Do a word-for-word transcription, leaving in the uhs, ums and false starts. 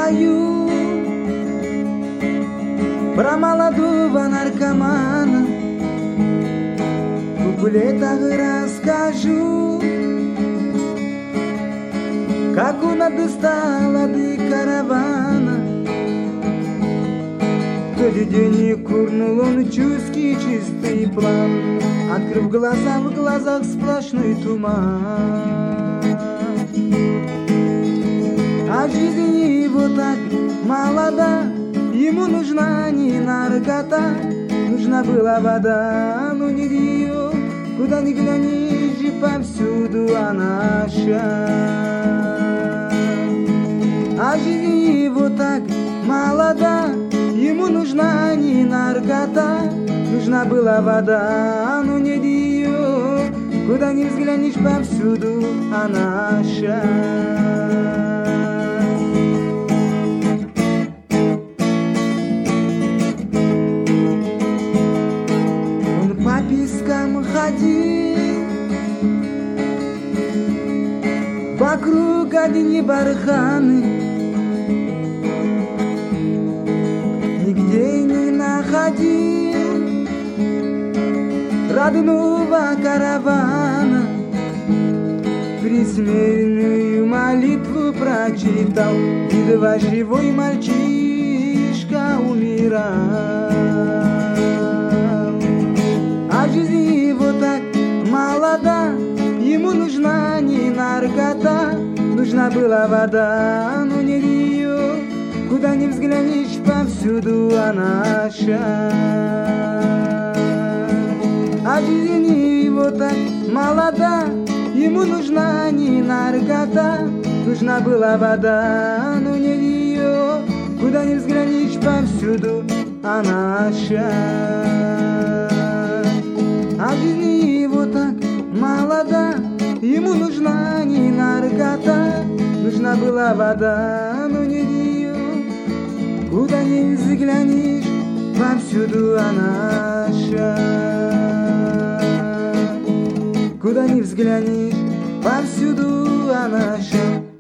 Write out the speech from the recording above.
спою про молодого наркомана, в куплетах расскажу, как он отстал от каравана. В тот день и курнул он чувский чистый план, открыв глаза, в глазах сплошной туман. А жизнь его так молода, ему нужна не наркота, нужна была вода, но не ее, куда ни глянешь, и повсюду она ща. А жизнь его так молода, ему нужна не наркота, нужна была вода, но не ее, куда ни взглянешь, повсюду она ща. По пескам ходил, вокруг одни барханы, нигде не находил родного каравана. Предсмертную молитву прочитал, едва живой мальчишка умирал. А жизнь его так молода, ему нужна не наркота, нужна была вода, но не ее, куда ни взглянешь, повсюду она ща. А жизнь его так молода, ему нужна не наркота, нужна была вода, но не ее, куда ни взглянешь, повсюду она ща. А жизнь его так молода, ему нужна не наркота, нужна была вода, но не ее, куда ни взглянешь, повсюду она ща. Куда ни взглянешь, повсюду она ща.